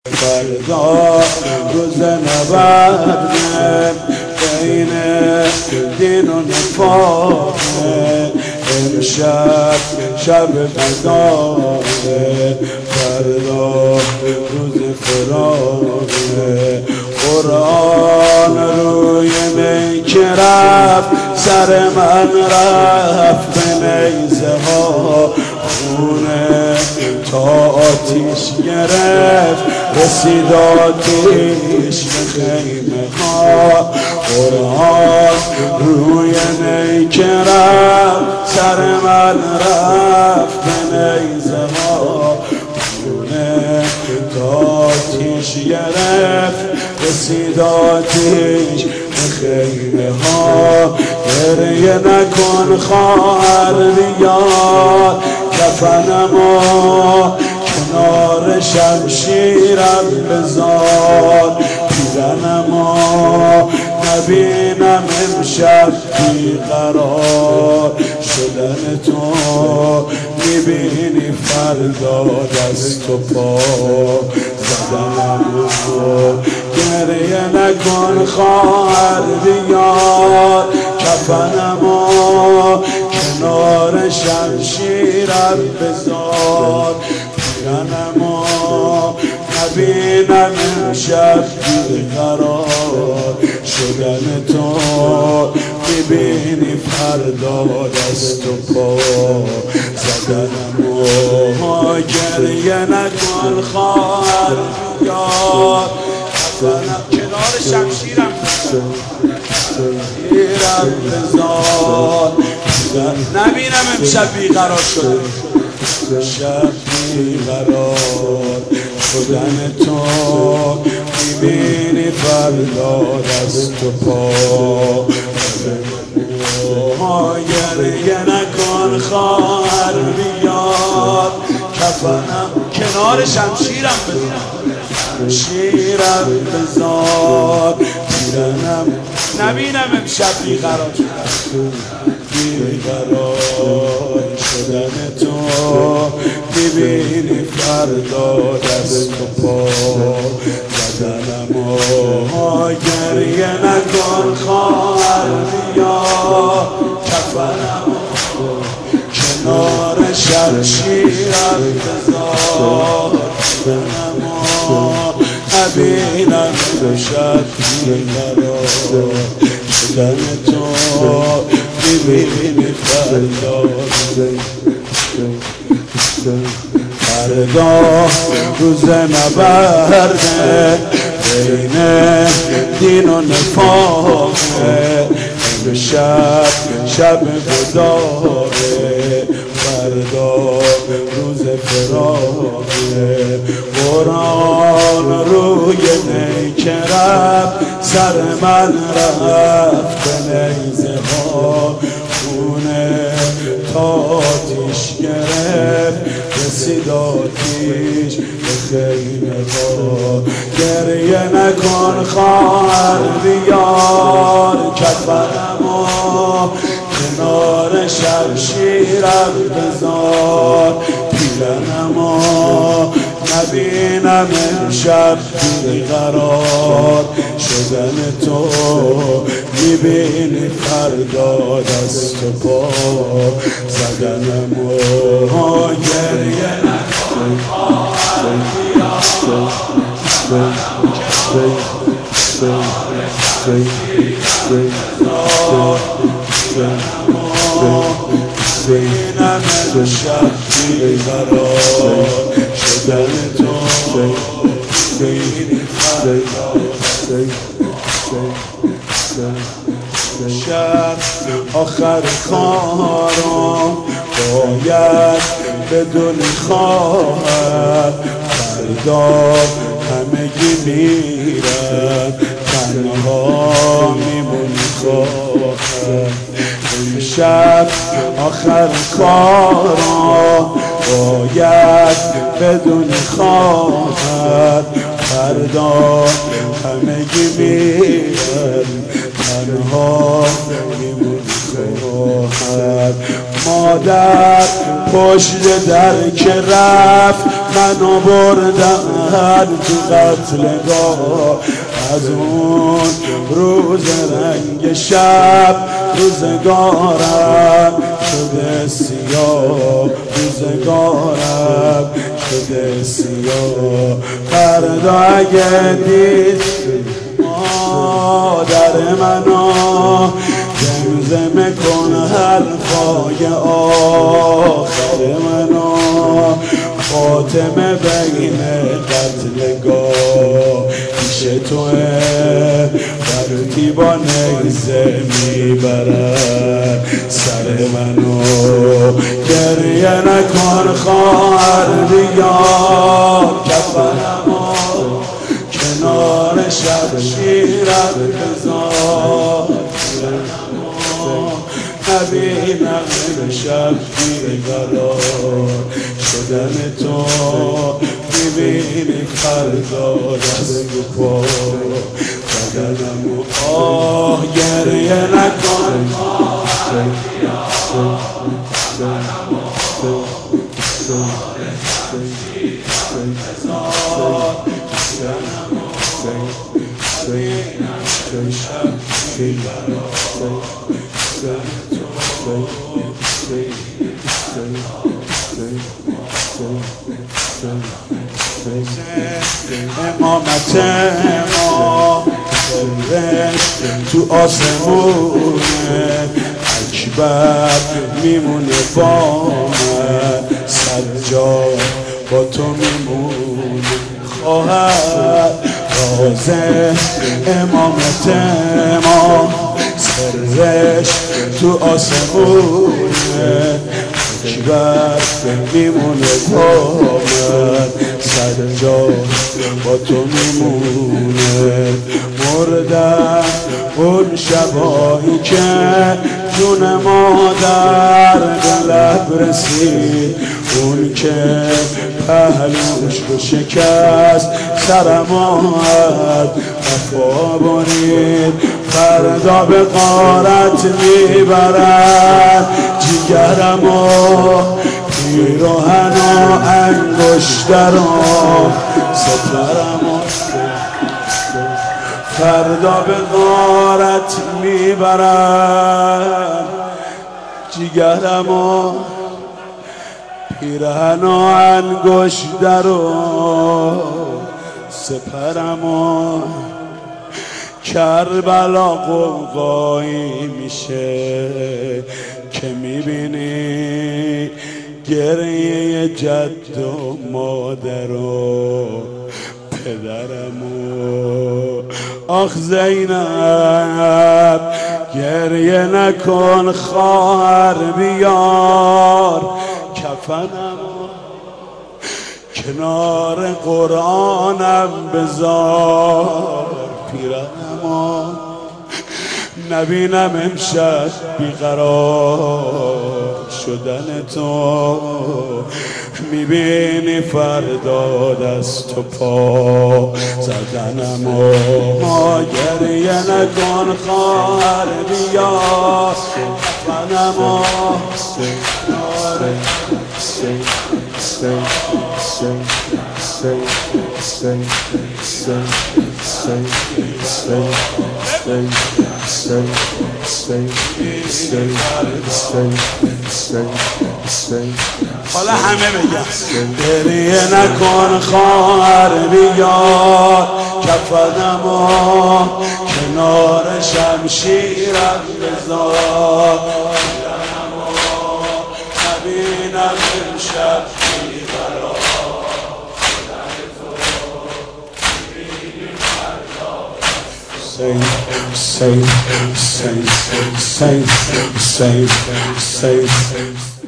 فردا روز نبرده بین دین و نفاقه، امشب شب بداره، فردا روز فراقه. قرآن روی می که رفت، سر من رفت به نیزه ها، خونه تا آتیش گرفت، رسید آتیش به خیمه ها. قرآن روی می که رفت، سر من رفت به نیزه ها، خونه تا آتیش گرفت، رسید آتیش به خیمه ها. گریه نکن خواهر بیار، کفنمو کنار شمشیرم بذار، پیرنمو نبینم امشب بیقرار شدن تو، میبینی فردا دست و پا زدنمو. گریه نکن خواهر بیار، کفنمو کنار شمشیرم بذار، پیرنمو نبینم امشب بیقرار شدن تو، میبینی فردا دست و پا زدنمو. گریه نکن خواهر بیار، کفنم کنار شمشیرم بذار، نبینم امشب بیقرار شده، شب بیقرار شدن تو، میبینی فردا دست و پا. گریه نکن خواهر بیار، کفنم کنار شمشیرم بذار، شیرم بذار، پیرنم نبینم امشب بیقرار شدن، بیقرار شدن تو، میبینی فردا دست و پا زدنمو. گریه نکن خواهر بیار، کفنمو کنار شمشیرم بذار، نبینم امشب بیقرار شدن تو، میبینی فردا فردا روز نبرده بین دین و نفاقه، امشب شب بداره، فردا روز فراقه. قرآن روی می که رفت، سر من رفت به نیزه ها، خونه تا آتیش گرفت، رسید آتیش به خیمه ها. گریه نکن خواهر بیار، کفنمو کنار شمشیرم بذار، پیرنمو نبینم امشب بیقرار شدن تو، میبینی فردا دست و پا زدنمو. گریه نکن خواهر بیار، بینم امشب بیقرار شدن تو، بینی فردا شب آخر کارم باید بدونی خواهر، فردا همگی میرن، تنها میمونی خواهر. امشب آخر کارم باید بدونی خواهر، فردا همگی میرن، تنها میمونی خواهر. مادر پشت در که رفت، منو بردن تو قتلگاه. از اون روز رنگ شب روزگارم شده سیاه، روزگارم شده سیاه. فردا اگه دید مادر منو زمزمه کن حرفای آخر منو، خاتمه بین قتلگاه پیش توه. وقتی با نیزه میبرن سر منو، گریه نکن خواهر بیا کفنمو کنار شمشیرت بذار. نبینم شب بیقرار شدن تو، میبینی فردا دست و پا بدنم و آه. گریه نکن امامت ما تو آسمونه، اکبر میمونه با من، سجاد با تو میمونه خواهر. رازه امامت ما سرش تو آسمونه، اکبر میمونه با من، سجاد با تو میمونه. مردم اون شبایی که جون مادر به لب رسید، اون که پهلوش رو شکست سرم آمد وفا برید. فردا به غارت میبرن جیگرم و پیراهن و انگشتر و سترم و، فردا به غارت میبرن جیگرم و پیراهن و انگشتر و سپرم و. کربلا قوقایی میشه که میبینی گریه جد و مادر و پدرم و. آخ زینب گریه نکن خواهر بیار کفنم و کنار قرآنم بذار پیرنمو. نبینم امشب بیقرار شدن تو، میبینی فردا دست و پا زدنمو. گریه نکن خواهر بیا کفنمو حالا همه بگم. گریه نکن خواهر بیار کفنمو کنار شمشیرم بذار. نبینم امشب say